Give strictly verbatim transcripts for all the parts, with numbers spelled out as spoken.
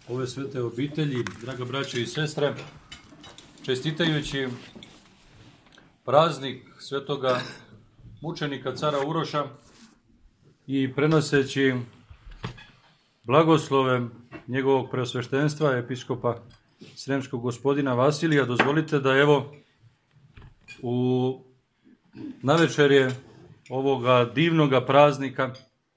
ove svete obitelji, draga braćo i sestre, čestitajući praznik svetoga mučenika cara Uroša i prenoseći blagoslove njegovog preosveštenstva, episkopa Sremskog gospodina Vasilija, dozvolite da evo u navečerje ovoga divnoga praznika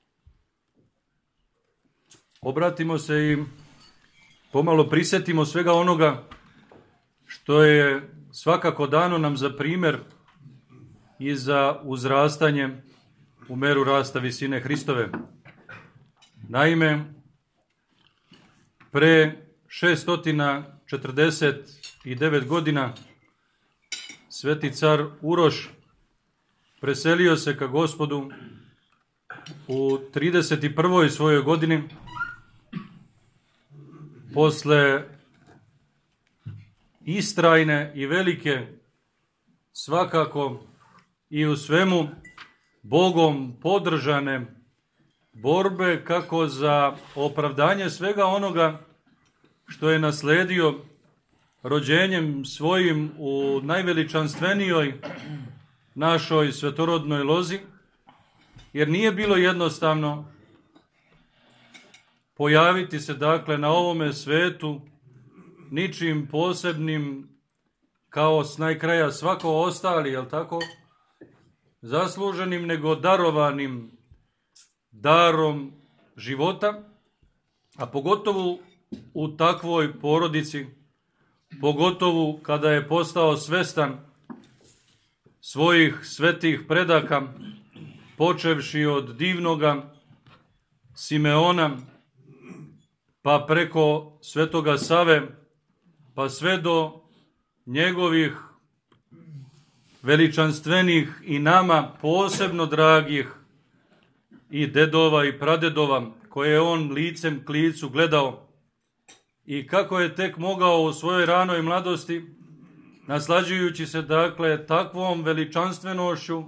obratimo se i pomalo prisjetimo svega onoga što je svakako dano nam za primjer i za uzrastanje u meru rasta visine Hristove. Naime, pre šessto četrdeset devet godina sveti car Uroš preselio se ka Gospodu u trideset prvoj svojoj godini posle istrajne i velike, svakako i u svemu Bogom podržane borbe kako za opravdanje svega onoga što je nasledio rođenjem svojim u najveličanstvenijoj našoj svetorodnoj lozi, jer nije bilo jednostavno pojaviti se dakle na ovome svetu ničim posebnim kao s najkraja svako ostali, jel tako, zasluženim, nego darovanim darom života, a pogotovo u takvoj porodici, pogotovo kada je postao svestan svojih svetih predaka, počevši od divnoga Simeona, pa preko svetoga Save, pa sve do njegovih veličanstvenih i nama posebno dragih i dedova i pradedova, koje je on licem k licu gledao i kako je tek mogao u svojoj ranoj mladosti, naslađujući se dakle takvom veličanstvenošću,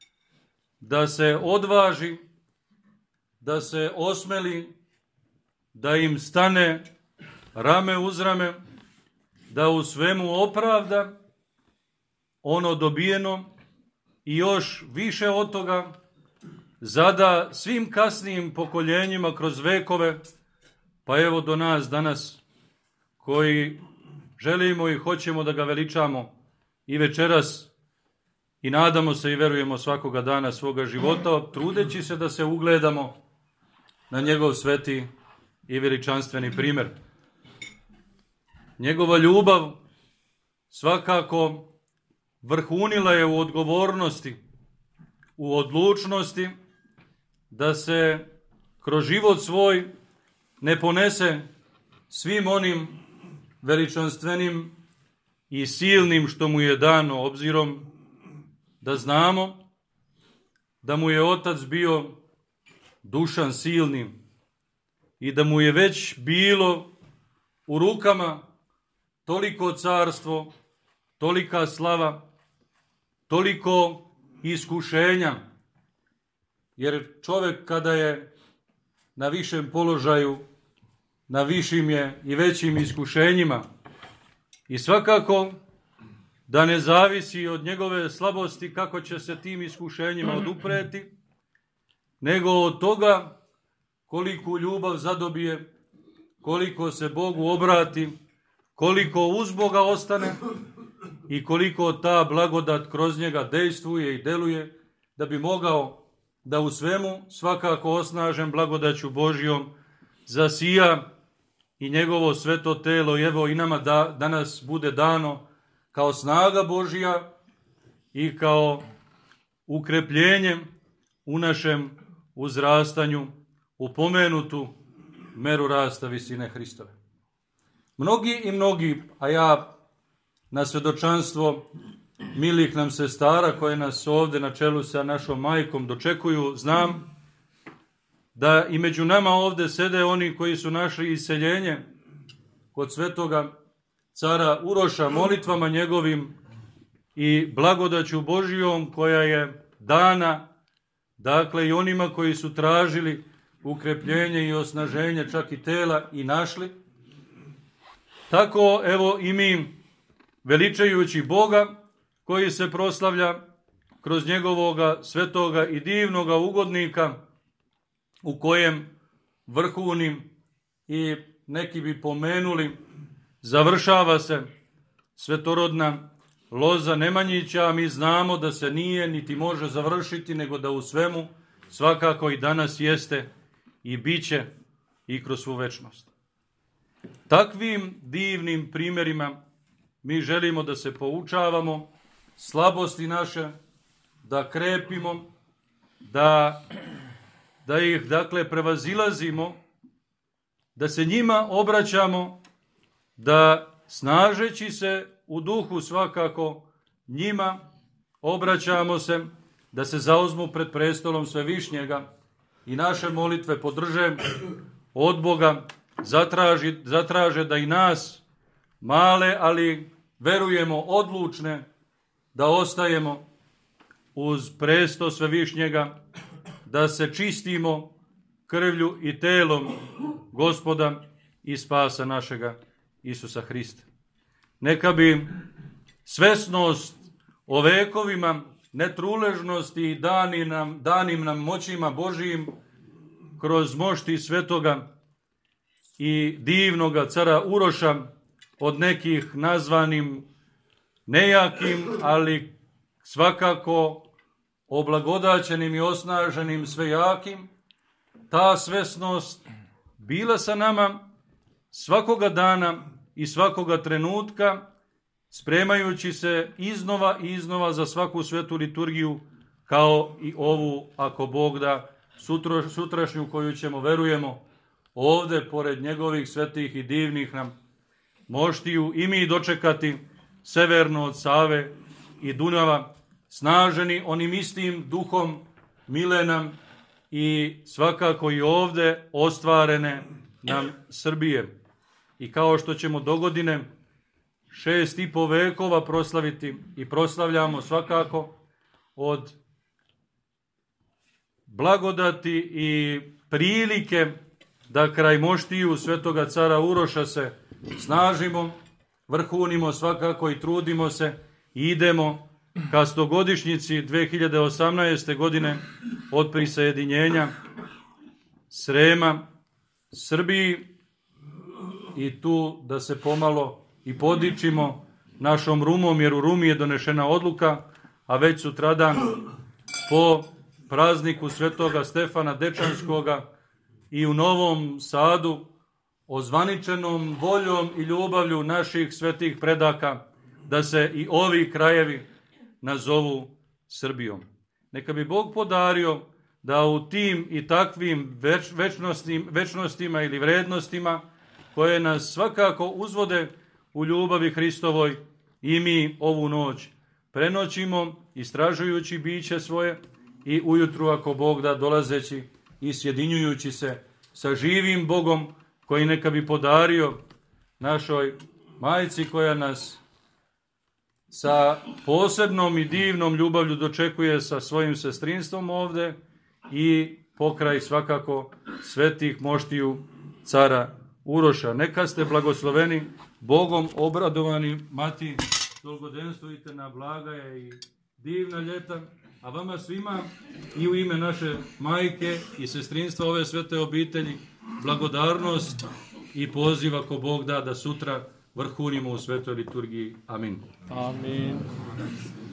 da se odvaži, da se osmeli, da im stane rame uz rame, da u svemu opravda ono dobijeno i još više od toga zada svim kasnijim pokoljenjima kroz vekove, pa evo do nas danas koji želimo i hoćemo da ga veličamo i večeras i nadamo se i verujemo svakoga dana svoga života, trudeći se da se ugledamo na njegov sveti i veličanstveni primjer. Njegova ljubav svakako vrhunila je u odgovornosti, u odlučnosti da se kroz život svoj ne ponese svim onim veličanstvenim i silnim što mu je dano, obzirom da znamo da mu je otac bio Dušan Silni i da mu je već bilo u rukama toliko carstvo, tolika slava, toliko iskušenja, jer čovjek kada je na višem položaju, na višim je i većim iskušenjima i svakako da ne zavisi od njegove slabosti kako će se tim iskušenjima odupreti, nego od toga koliku ljubav zadobije, koliko se Bogu obrati, koliko uz Boga ostane i koliko ta blagodat kroz njega dejstvuje i deluje, da bi mogao da u svemu, svakako osnažen blagodaću Božjom, zasija i njegovo sveto telo, i evo i nama da, danas bude dano kao snaga Božja i kao ukrepljenje u našem uzrastanju u pomenutu meru rasta visine Hristove. Mnogi i mnogi, a ja na svedočanstvo milih nam sestara koje nas ovdje na čelu sa našom majkom dočekuju, znam da i među nama ovdje sede oni koji su našli iseljenje kod svetoga cara Uroša molitvama njegovim i blagodaću Božijom koja je dana, dakle i onima koji su tražili ukrepljenje i osnaženje čak i tela i našli, Tako evo i mi, veličajući Boga koji se proslavlja kroz njegovoga svetoga i divnoga ugodnika u kojem vrhunim i neki bi pomenuli završava se svetorodna loza Nemanjića, a mi znamo da se nije niti može završiti, nego da u svemu svakako i danas jeste i bit će i kroz svu večnost. Takvim divnim primjerima mi želimo da se poučavamo, slabosti naše, da krepimo, da, da ih dakle prevazilazimo, da se njima obraćamo, da snažeći se u duhu svakako njima obraćamo se, da se zauzmu pred prestolom Svevišnjega i naše molitve podrže od Boga, zatraži, zatraže da i nas, male, ali verujemo odlučne, da ostajemo uz presto Svevišnjega, da se čistimo krvlju i telom Gospoda i spasa našega Isusa Hrista. Neka bi svesnost o vekovima netruležnosti i danim nam, danim nam moćima Božijim kroz mošti svetoga i divnoga cara Uroša, od nekih nazvanim nejakim, ali svakako oblagodaćenim i osnaženim svejakim, ta svesnost bila sa nama svakoga dana i svakoga trenutka, spremajući se iznova i iznova za svaku svetu liturgiju, kao i ovu, ako Bog da, sutro, sutrašnju koju ćemo, verujemo, ovde, pored njegovih svetih i divnih nam moštiju, i mi dočekati severno od Save i Dunava, snaženi onim istim duhom mile nam i svakako i ovde ostvarene nam Srbije. I kao što ćemo dogodine šest i po vekova proslaviti i proslavljamo svakako od blagodati i prilike da kraj moštiju svetoga cara Uroša se snažimo, vrhunimo svakako i trudimo se i idemo ka stogodišnjici dve hiljade osamnaeste. godine od prisajedinjenja Srema Srbiji, i tu da se pomalo i podičimo našom Rumom, jer u Rumi je donešena odluka, a već sutradan po prazniku svetoga Stefana Dečanskoga i u Novom Sadu, ozvaničenom voljom i ljubavlju naših svetih predaka, da se i ovi krajevi nazovu Srbijom. Neka bi Bog podario da u tim i takvim več, večnostim, večnostima ili vrednostima koje nas svakako uzvode u ljubavi Hristovoj, i mi ovu noć prenoćimo istražujući biće svoje i ujutru, ako Bog da, dolazeći i sjedinjujući se sa živim Bogom, koji neka bi podario našoj majci koja nas sa posebnom i divnom ljubavlju dočekuje sa svojim sestrinstvom ovde, i pokraj svakako svetih moštiju cara Uroša. Neka ste blagosloveni, Bogom obradovani, mati, dolgodenstvujte na blagaja i divna ljeta, a vama svima i u ime naše majke i sestrinstva ove svete obitelji blagodarnost i poziv, ako Bog da, da sutra vrhunimo u svetoj liturgiji. Amin. Amin.